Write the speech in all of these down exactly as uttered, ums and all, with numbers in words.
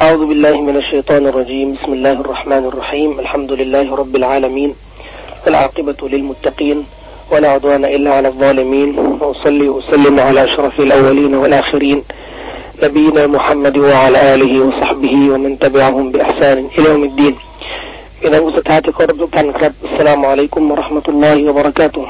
أعوذ بالله من الشيطان الرجيم بسم الله الرحمن الرحيم الحمد لله رب العالمين والعاقبة للمتقين ولا عدوان إلا على الظالمين وأصلي وأسلم على أشرف الأولين والآخرين نبينا محمد وعلى آله وصحبه ومن تبعهم بإحسان إلى يوم الدين إذا وستاتي قرب تنكرب السلام عليكم ورحمة الله وبركاته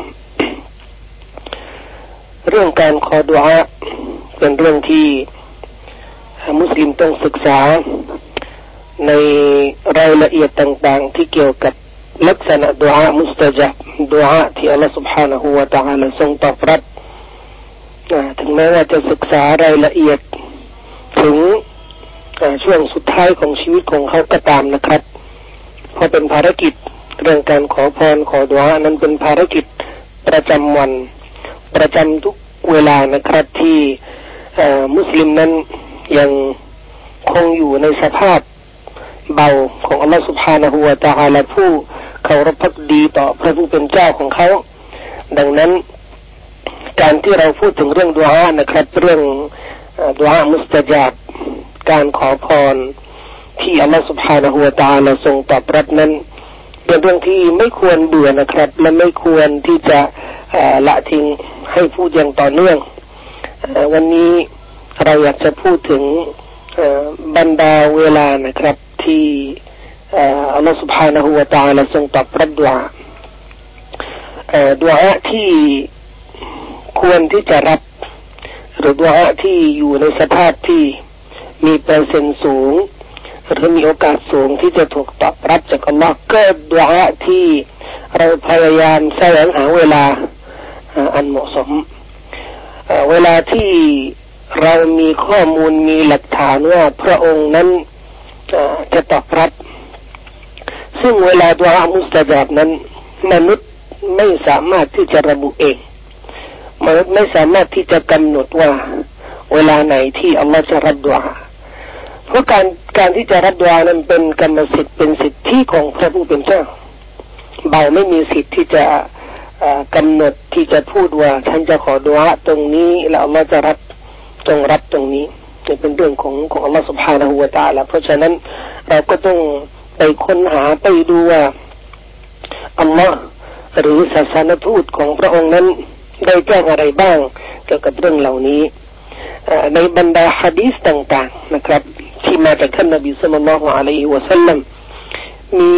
เรื่องการขอดุอาเป็นเรื่องที่มุสลิมต้องศึกษาในรายละเอียดต่างๆที่เกี่ยวกับลักษณะดุอามุสตะญาบดุอาที่อัลเลาะห์ سبحانه และ تعالى ทรงตอบรับถึงแม้ว่าจะศึกษารายละเอียดถึงช่วงสุดท้ายของชีวิตของเขาก็ตามนะครับเพราะเป็นภารกิจเรื่องการขอพรขอดุอานั้นเป็นภารกิจประจำวันประจำทุกเวลานะครับที่มุสลิมนั้นยังคงอยู่ในสภาพเบาของอัลลอฮฺ سبحانه และ تعالى ผู้เคารพภักดีต่อพระผู้เป็นเจ้าของเขาดังนั้นการที่เราพูดถึงเรื่องดุอานะครับเรื่องดุอามุสตะญาบการขอพรที่อัลลอฮฺ سبحانه และ تعالى ทรงตอบรับนั้นเป็นเรื่องที่ไม่ควรเบื่อนะครับและไม่ควรที่จะละทิ้งให้พูดอย่างต่อเนื่องวันนี้เราอยากจะพูดถึงบรรดาเวลานะครับที่อัลลอฮฺ سبحانه และ تعالى ทรงตอบรับดุอาดุอาที่ควรที่จะรับหรือดุอาที่อยู่ในสภาพที่มีเปอร์เซ็นต์สูงหรือมีโอกาสสูงที่จะถูกตอบรับจากอัลลอฮ์ก็ดุอาที่เราพยายามแสวงหาเวลาอันเหมาะสมเวลาที่เรามีข้อมูลมีหลักฐานว่าพระองค์นั้นจะตอบรับซึ่งเวลาดุอามุสตะญาบนั้นมนุษย์ไม่สามารถที่จะระบุเองมนุษย์ไม่สามารถที่จะกำหนดว่าเวลาไหนที่อัลลอฮ์จะรับดุอาเพราะการการที่จะรับดุอานั้นเป็นกรรมสิทธิ์เป็นสิทธิของพระผู้เป็นเจ้าเราไม่มีสิทธิ์ที่จะกำหนดที่จะพูดว่าฉันจะขอดุอาตรงนี้แล้วอัลลอฮ์จะรับจงรับตรงนี้นี่เป็นเรื่องของของอัลลอฮ์ سبحانه และ تعالى เพราะฉะนั้นเราก็ต้องไปค้นหาไปดูว่าอัลลอฮ์หรือศาสนทูตของพระองค์นั้นได้แจ้งอะไรบ้างเกี่ยวกับเรื่องเหล่านี้ในบรรดาหะดีษต่างๆนะครับที่มาจากท่านนบีศ็อลลัลลอฮุอะลัยฮิวะซัลลัมมี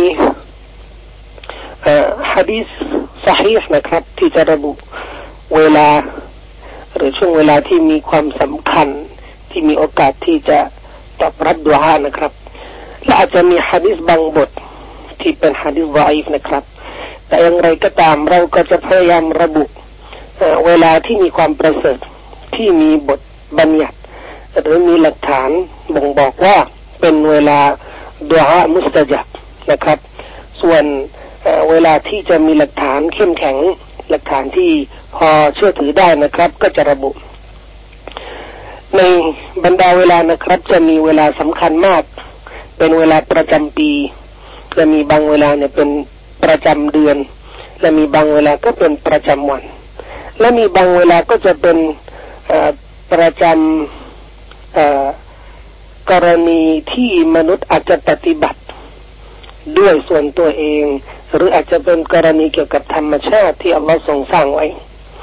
หะดีษซอฮีฮ์นะครับที่จะระบุเวลาหรือช่วงเวลาที่มีความสำคัญที่มีโอกาสที่จะตอบรับดุอานะครับและอาจจะมีหะดีษบางบทที่เป็นหะดีษฎออีฟนะครับแต่อย่างไรก็ตามเราก็จะพยายามระบุเวลาที่มีความประเสริฐที่มีบทบัญญัติหรือมีหลักฐานบ่งบอกว่าเป็นเวลาดุอามุสตะญาบนะครับส่วนเวลาที่จะมีหลักฐานเข้มแข็งหลักฐานที่พอเชื่อถือได้นะครับก็จะระบุในบรรดาเวลานะครับจะมีเวลาสำคัญมากเป็นเวลาประจำปีและมีบางเวลาเนี่ยเป็นประจำเดือนและมีบางเวลาก็เป็นประจำวันและมีบางเวลาก็จะเป็นประจำกรณีที่มนุษย์อาจจะปฏิบัติด้วยส่วนตัวเองหรืออาจจะเป็นกรณีเกี่ยวกับธรรมชาติที่อัลลอฮ์ทรงสร้างไว้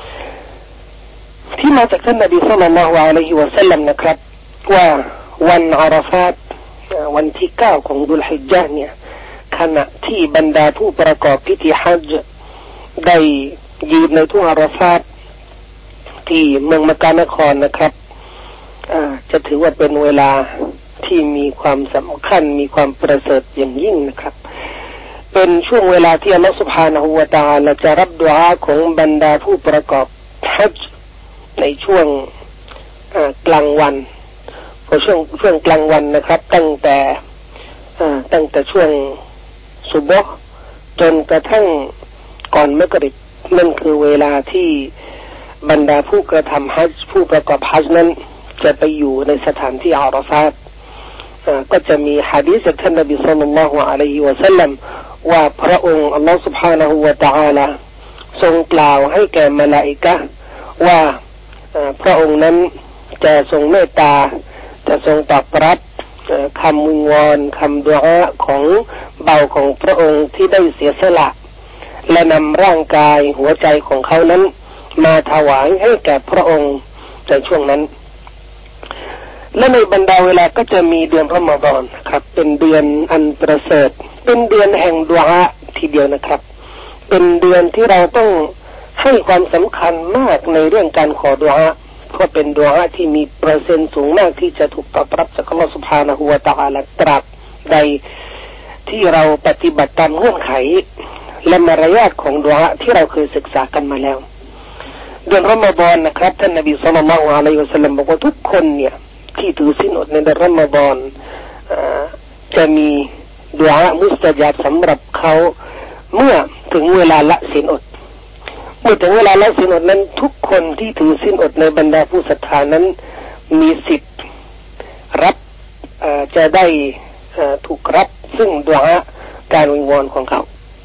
ที่มาจากท่านนบีศ็อลลัลลอฮุอะลัยฮิวะซัลลัมนะครับว่าวันอาราฟาตวันที่เก้าของดุลฮิจญะห์เนี่ยขณะที่บรรดาผู้ประกอบพิธีฮัจญ์ได้ยืนในทุ่งอาราฟาตที่เมืองมักกะนครนะครับจะถือว่าเป็นเวลาที่มีความสำคัญมีความประเสริฐอย่างยิ่งนะครับเป็นช่วงเวลาที่อัลลอฮฺ سبحانه และ تعالى จะรับดุอาของบรรดาผู้ประกอบฮัจญ์ในช่วงกลางวันพอช่วงช่วงกลางวันนะครับตั้งแต่ตั้งแต่ช่วงซุบฮ์จนกระทั่งก่อนมักริบนั่นคือเวลาที่บรรดาผู้กระทำฮัจญ์ผู้ประกอบฮัจญ์นั้นจะไปอยู่ในสถานที่อาราฟาตก็จะมีหะดีษจากท่านนบีศ็อลลัลลอฮุอะลัยฮิวะซัลลัมว่าพระองค์อัลลอฮฺ سبحانه และ تعالى ทรงกล่าวให้แก่มลาอิกะฮ์ว่าพระองค์นั้นจะทรงเมตตาจะทรงตอบรับคำวิงวอนคำดุอาของเบาของพระองค์ที่ได้เสียสละและนำร่างกายหัวใจของเขานั้นมาถวายให้แก่พระองค์ในช่วงนั้นและในบรรดาเวลาก็จะมีเดือนรอมฎอนครับเป็นเดือนอันประเสริฐเป็นเดือนแห่งดุอาทีเดียวนะครับเป็นเดือนที่เราต้องให้ความสำคัญมากในเรื่องการขอดุอาเพราะเป็นดุอาที่มีเปอร์เซ็นต์สูงมากที่จะถูกตอบรับจากอัลเลาะห์ซุบฮานะฮูวะตะอาลาตราบใดที่เราปฏิบัติตามเงื่อนไขและมารยาทของดุอาที่เราเคยศึกษากันมาแล้วเดือนรอมฎอนนะครับท่านนบีศ็อลลัลลอฮุอะลัยฮิวะซัลลัมบอกว่าทุกคนเนี่ยที่ถือศีลอดในเดือนรอมฎอนจะมีดุอามุสตะญาบสำหรับเขาเมื่อถึงเวลาละศีลอดเมื่อถึงเวลาละศีลอดนั้นทุกคนที่ถือศีลอดในบรรดาผู้ศรัทธานั้นมีสิทธิ์รับจะได้ถูกรับซึ่งดุอาการวิงวอนของเขา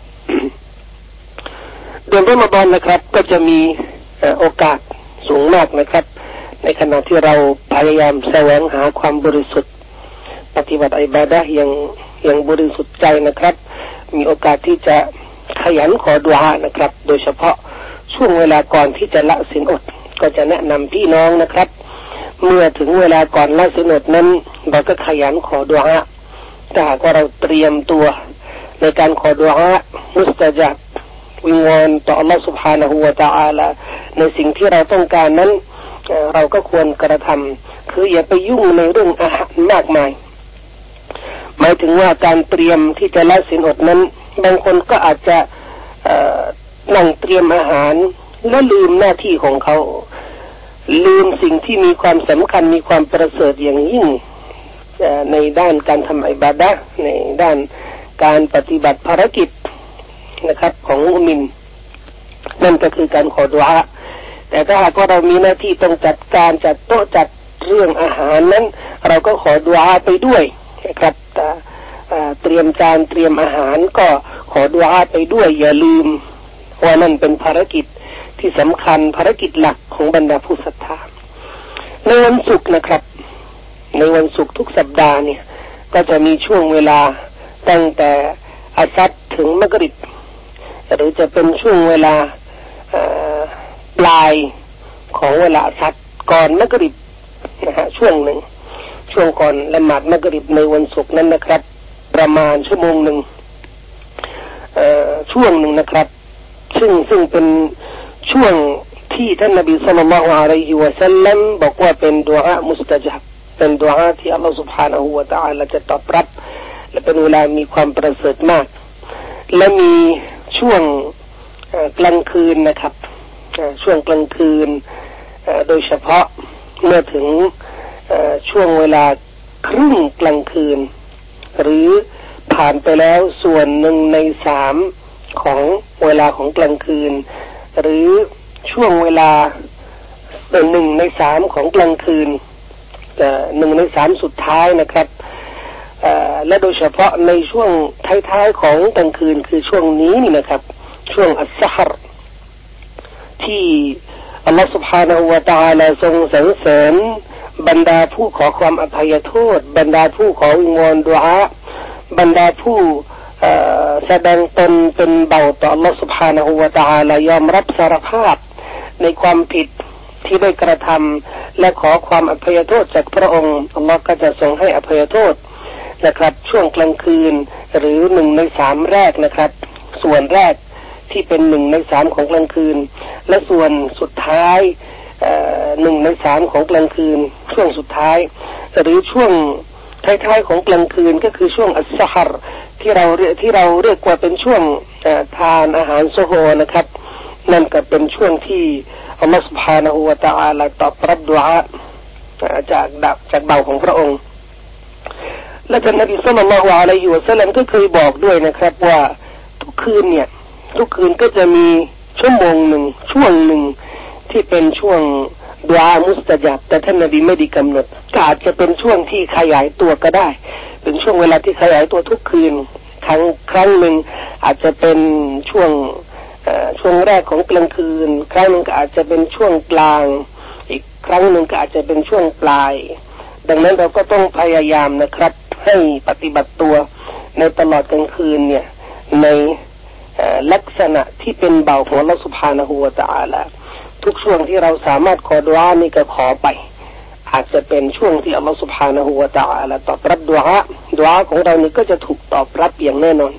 เดือนรอมฎอนนะครับก็จะมีโอกาสสูงมากนะครับในขณะที่เราพยายามแสวงหาความบริสุทธิ์ปฏิบัติอิบาดะห์อย่างอย่างบริสุทธิ์ใจนะครับมีโอกาสที่จะขยันขอดุอานะครับโดยเฉพาะช่วงเวลาก่อนที่จะละศีลอดก็จะแนะนำพี่น้องนะครับเมื่อถึงเวลาก่อนละศีลอดนั้นเราก็ขยันขอดุอาถ้าหากว่าเราเตรียมตัวในการขอดุอามุสตะญาบวิงวอนต่ออัลเลาะห์ซุบฮานะฮูวะตะอาลาในสิ่งที่เราต้องการนั้นเราก็ควรกระทำคืออย่าไปยุ่งในเรื่องอาหารมากมายหมายถึงว่าการเตรียมที่จะละศีลอดนั้นบางคนก็อาจจะนั่งเตรียมอาหารและลืมหน้าที่ของเขาลืมสิ่งที่มีความสำคัญมีความประเสริฐอย่างยิ่งในด้านการทำอิบาดะห์ในด้านการปฏิบัติภารกิจนะครับของมุมินนั่นก็คือการขอดุอาแต่ถ้าหากว่าเรามีหน้าที่ต้องจัดการจัดโต๊ะจัดเรื่องอาหารนั้นเราก็ขอดุอาไปด้วยนะครับเตรียมจานเตรียมอาหารก็ขอดุอาไปด้วยอย่าลืมว่านั่นเป็นภารกิจที่สำคัญภารกิจหลักของบรรดาผู้ศรัทธาในวันศุกร์นะครับในวันศุกร์ทุกสัปดาห์เนี่ยก็จะมีช่วงเวลาตั้งแต่อัสรถึงมักริบหรือจะเป็นช่วงเวลาปลายของเวลาอัสรก่อนมักริบนะฮะช่วงหนึ่งช่วงก่อนละหมาดมักริบในวันศุกร์นั้นนะครับประมาณชั่วโมงหนึ่งช่วงหนึ่งนะครับซึ่งซึ่งเป็นช่วงที่ท่านนบีศ็อลลัลลอฮุอะลัยฮิวะซัลลัมบอกว่าเป็นดุอามุสตะญาบเป็นดุอาที่อัลเลาะห์ซุบฮานะฮูวะตะอาลาจะตอบรับและเป็นเวลามีความประเสริฐมากและมีช่วงกลางคืนนะครับช่วงกลางคืนโดยเฉพาะเมื่อถึงช่วงเวลาครึ่งกลางคืนหรือผ่านไปแล้วส่วนหนึ่งในสามของเวลาของกลางคืนหรือช่วงเวลาหนึ่งในสามของกลางคืนหนึ่งในสามสุดท้ายนะครับและโดยเฉพาะในช่วงท้ายๆของกลางคืนคือช่วงนี้นี่นะครับช่วงอัสซะฮรที่อัลลอฮฺ سبحانه และ تعالى ทรงสรรเสริญบรรดาผู้ขอความอภัยโทษบรรดาผู้ขอวิงวอนดุอาบรรดาผู้แสดงตนเป็นเบาต่ออัลลอฮฺ سبحانه และ تعالى ยอมรับสารภาพในความผิดที่ได้กระทำและขอความอภัยโทษจากพระองค์อัลลอฮฺก็จะทรงให้อภัยโทษนะครับช่วงกลางคืนหรือหนึ่งในสามแรกนะครับส่วนแรกที่เป็นหนึ่งในสามของกลางคืนและส่วนสุดท้ายหนึ่งในสามของกลางคืนช่วงสุดท้ายหรือช่วงท้ายๆของกลางคืนก็คือช่วงอัสซะฮรที่เราที่เราเรียกว่าเป็นช่วงทานอาหารซุฮรนะครับนั่นก็เป็นช่วงที่อัลลอฮฺ سبحانه และ تعالى ตอบรับดุอาจากดับจากเบาของพระองค์และท่านนบีศ็อลลัลลอฮุอะลัยฮิวะซัลลัมก็เคยบอกด้วยนะครับว่าทุกคืนเนี่ยทุกคืนก็จะมีชั่วโมงหนึ่งช่วงหนึ่งที่เป็นช่วงดุอามุสตะญาบแต่ท่านนบีไม่ได้กำหนดอาจจะเป็นช่วงที่ขยายตัวก็ได้เป็นช่วงเวลาที่ขยายตัวทุกคืนครั้งครั้งหนึ่งอาจจะเป็นช่วงช่วงแรกของกลางคืนครั้งหนึ่งก็อาจจะเป็นช่วงกลางอีกครั้งหนึ่งก็อาจจะเป็นช่วงปลายดังนั้นเราก็ต้องพยายามนะครับให้ปฏิบัติตัวในตลอดกลางคืนเนี่ยในลักษณะที่เป็นเบาของอัลเลาะห์ซุบฮานะฮูวะตะอาลาทุกช่วงที่เราสามารถขอดุอานี่ก็ขอไปอาจจะเป็นช่วงที่อัลเลาะห์ซุบฮานะฮูวะตะอาลาตอบรับดุอาดุอาของเรานี่ก็จะถูกตอบรับอย่างแน่นอน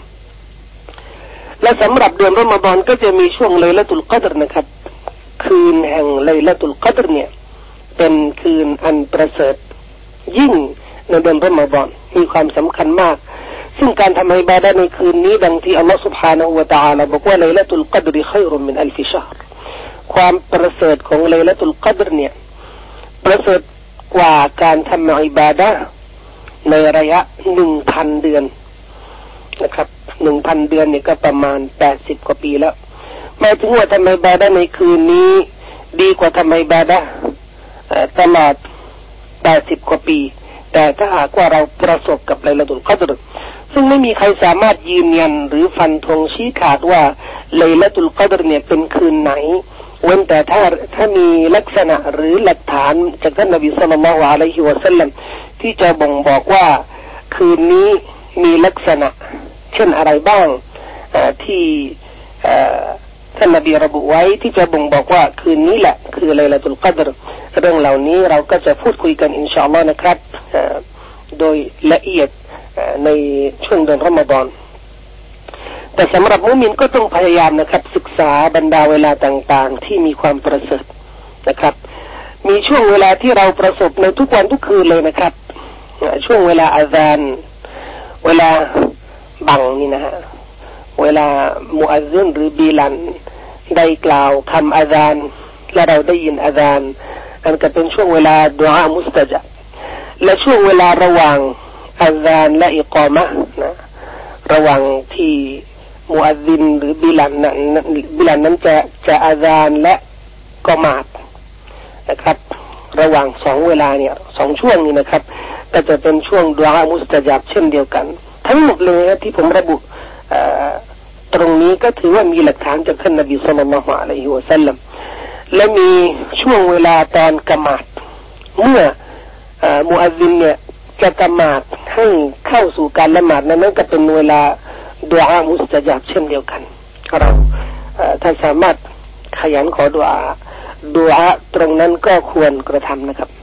และสำหรับเดือนรอมฎอนก็จะมีช่วงไลละตุลกัดรนะครับคืนแห่งไลละตุลกัดรเนี่ยเป็นคืนอันประเสริฐยิ่งในเดือนรอมฎอนมีความสำคัญมากซึ่งการทำอิบาดะห์ในคืนนี้ดังที่อัลลอฮฺ سبحانه และ تعالى บอกว่าไลละตุลกัดรขัยรุมมินอัลฟิชะฮรความประเสริฐของไลละตุลกัดรเนี่ยประเสริฐกว่าการทำอิบาดะห์ในระยะ หนึ่งพัน เดือนนะครับ หนึ่งพัน เดือนเนี่ยก็ประมาณแปดสิบกว่าปีแล้วหมายถึงว่าทำอิบาดะห์ในคืนนี้ดีกว่าทำอิบาดะห์ตลอดแปดสิบกว่าปีแต่ถ้าหากว่าเราประสบกับไลละตุลกัดรซึ่งไม่มีใครสามารถยืนยันหรือฟันธงชี้ขาดว่าไลละตุลกัดรเนี่ยเป็นคืนไหนเว้นแต่ถ้าถ้ามีลักษณะหรือหลักฐานจากท่านนบีศ็อลลัลลอฮุอะลัยฮิวะซัลลัมที่จะบ่งบอกว่าคืนนี้มีลักษณะเช่นอะไรบ้างที่ท่านนบีระบุไว้ที่จะบ่งบอกว่าคืนนี้แหละคือไลละตุลกัดรเรื่องเหล่านี้เราก็จะพูดคุยกันอินชาอัลลอฮ์นะครับโดยละเอียดในช่วงเดือนรอมฎอนแต่สำหรับมุมินก็ต้องพยายามนะครับศึกษาบรรดาเวลาต่างๆที่มีความประเสริฐนะครับมีช่วงเวลาที่เราประสบในทุกวันทุกคืนเลยนะครับช่วงเวลาอาซานเวลาบังนี่นะฮะเวลามุอัซซินหรือบิลัลได้กล่าวคำอาซานและเราได้ยินอาซานอันก็เป็นช่วงเวลาดุอามุสตะญาบและช่วงเวลาระหว่างอาซานและอิกามะห์นะระหว่างที่มุอัซซินหรือบิลัลนั้นบิลัลนั้นจะจะอาซานและกอมาตนะครับระหว่างสองเวลาเนี่ยสองช่วงนี้นะครับก็จะเป็นช่วงดุอามุสตะญาบเช่นเดียวกันทั้งหมดเลยที่ผมระบุตรงนี้ก็ถือว่ามีหลักฐานจากท่านนบีศ็อลลัลลอฮุอะลัยฮิวะซัลลัมและมีช่วงเวลาตอนกะมาตเมื่อมุอัซซินเนี่ยจะกะมาตให้เข้าสู่การละหมาดนั้นก็เป็นเวลาดุอามุสตะญาบเช่นเดียวกันเราถ้าสามารถขยันขอดุอาดุอาตรงนั้นก็ควรกระทำนะครับ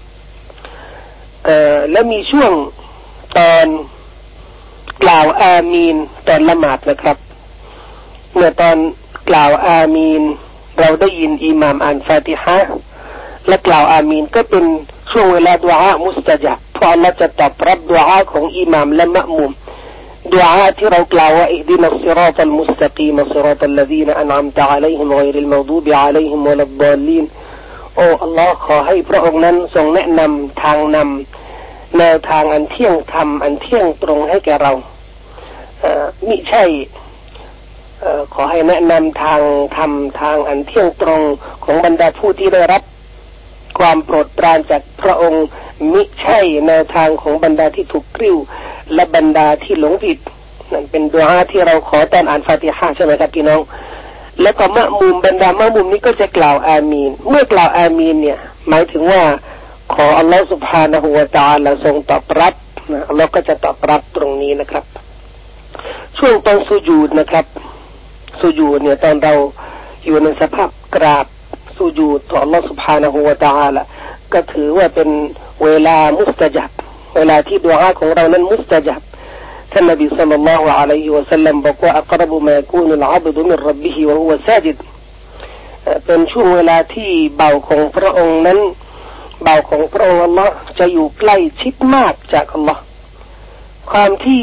และมีช่วงตอนกล่าวอามีนตอนละหมาดนะครับเมื่อตอนกล่าวอามีนเราได้ยินอิหม่ามอ่านฟาติฮะห์และกล่าวอามีนก็เป็นช่วงเวลาดุอามุสตะญาบเพราะอัลเลาะห์จะตอบรับดุอาของอิหม่ามและมะมุมดุอาที่เรากล่าวว่าอิฮดินัสศิรอตัลมุสตะกีมศิรอตัลลซีนอันอัมตะอะลัยฮิมฆอยริลมัฆดูบิอะลัยฮิมวะลัดฎอลลีนโอ้อัลเลาะห์ขอให้พระองค์นั้นทรงแนะนำทางนำแนวทางอันเที่ยงธรรมอันเที่ยงตรงให้แก่เรามิใช่ขอให้แนะนำทางธรรมทางอันเที่ยงตรงของบรรดาผู้ที่ได้รับความโปรดปรานจากพระองค์มิใช่แนวทางของบรรดาที่ถูกกริ้วและบรรดาที่หลงผิดนั่นเป็นดุอาที่เราขอตอนอ่านฟาติฮะห์ใช่ไหมครับพี่น้องแล้วก็มะมุมบรรดามะมุมนี้ก็จะกล่าวอามีนเมื่อกล่าวอามีนเนี่ยหมายถึงว่าขออัลลอฮฺซุบฮานะฮูวะตะอาลาทรงตอบรับนะอัลลอฮฺก็จะตอบรับตรงนี้นะครับช่วงตอนสุญูดนะครับสุญูดเนี่ยตอนเราอยู่ในสภาพกราบสุญูดต่ออัลลอฮฺซุบฮานะฮูวะตะอาลาก็ถือว่าเป็นเวลามุสตะญาบเวลาที่ดุอาของเรานั้นมุสตะญาบท่านนบีศ็อลลัลลอฮุอะลัยฮิวะซัลลัมบอกว่าอักรบุมายูนุลอะบดุมินร็อบบิฮิวะฮุวะซาญิดเป็นช่วงเวลาที่เบาของพระองค์นั้นเบาของพระองค์อัลเลาะห์จะอยู่ใกล้ชิดมากจากอัลเลาะห์ความที่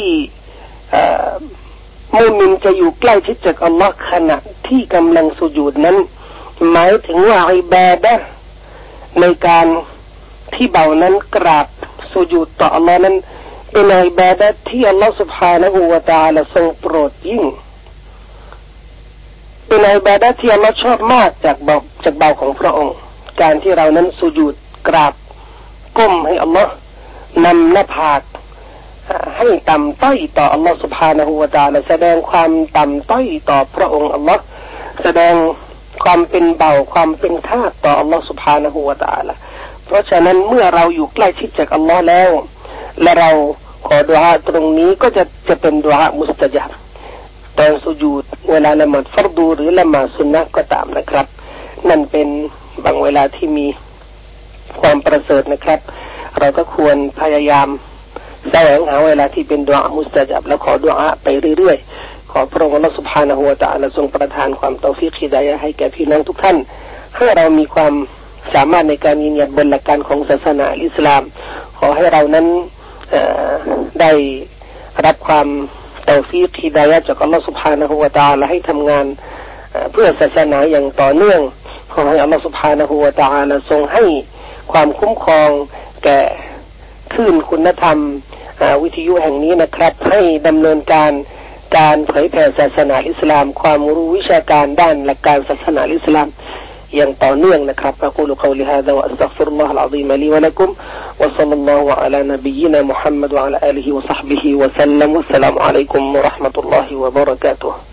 มุมินจะอยู่ใกล้ชิดจากอัลเลาะห์ขณะที่กำลังสุญูดนั้นหมายถึงว่าอิบาดะห์ในการที่เบานั้นกราบสุญูดต่ออัลเลาะห์นั้นเป็นอิบาดะห์ที่อัลเลาะห์ซุบฮานะฮูวะตะอาลาทรงโปรดยิ่งเป็นอิบาดะห์ที่อัลเลาะห์ชอบมากจากเบาจากเบาของพระองค์การที่เรานั้นสุญูดกราบก้มให้อัลเลาะห์นำหน้าผากให้ต่ำต้อยต่ออัลเลาะห์ซุบฮานะฮูวะตะอาลาแสดงความต่ำต้อยต่อพระองค์อัลเลาะห์แสดงความเป็นเบาความเป็นทาสต่ออัลเลาะห์ซุบฮานะฮูวะตะอาลาเพราะฉะนั้นเมื่อเราอยู่ใกล้ชิดจากอัลลอฮ์แล้วและเราขอดุอาตรงนี้ก็จะจะเป็นดุอามุสตะญาบตอนสุญูดเวลาละหมาดฟัรดูหรือละหมาดซุนนะห์ก็ตามนะครับนั่นเป็นบางเวลาที่มีความประเสริฐนะครับเราก็ควรพยายามแสวงหาเวลาที่เป็นดุอามุสตะญาบและขอดุอาไปเรื่อยๆขอพระองค์อัลเลาะห์ซุบฮานะฮูวะตะอาลาทรงประทานความเตาฟีกฮิดายะห์ให้แก่พี่น้องทุกท่านให้เรามีความสามารถในการยืนหยัดบนหลักการของศาสนาอิสลามขอให้เรานั้นได้รับความเตาฟีกฮิดายะห์จากอัลเลาะห์ซุบฮานะฮูวะตะอาลาให้ทำงานเพื่อศาสนาอย่างต่อเนื่องขอให้อัลเลาะห์ซุบฮานะฮูวะตะอาลาทรงให้ความคุ้มครองแก่คลื่นคุณธรรมวิทยุแห่งนี้นะครับให้ดำเนินการการเผยแผ่ศาสนาอิสลามความรู้วิชาการด้านหลักการศาสนาอิสลามอย่างต่อเนื่องนะครับอะกูลุกอลิฮาซาวะอัสตัฆฟิรุลลอฮุลอะซีมลีวะละกุมวะศ็อลลัลลอฮุอะลานบียินามุฮัมมัดวะอะลาอาลิฮิวะศ็อฮบิฮิวะซัลลัมวัสสลามุอะลัยกุมวะเราะห์มะตุลลอฮิวะบะเราะกาตุฮ์